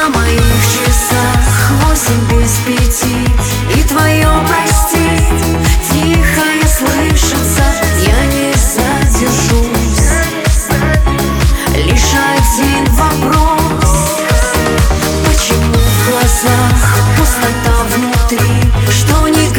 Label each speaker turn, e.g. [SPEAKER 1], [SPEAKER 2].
[SPEAKER 1] На моих часах 8:05, и твое простить тихое слышится. Я не задержусь. Лишь один вопрос: почему в глазах пустота внутри? Что не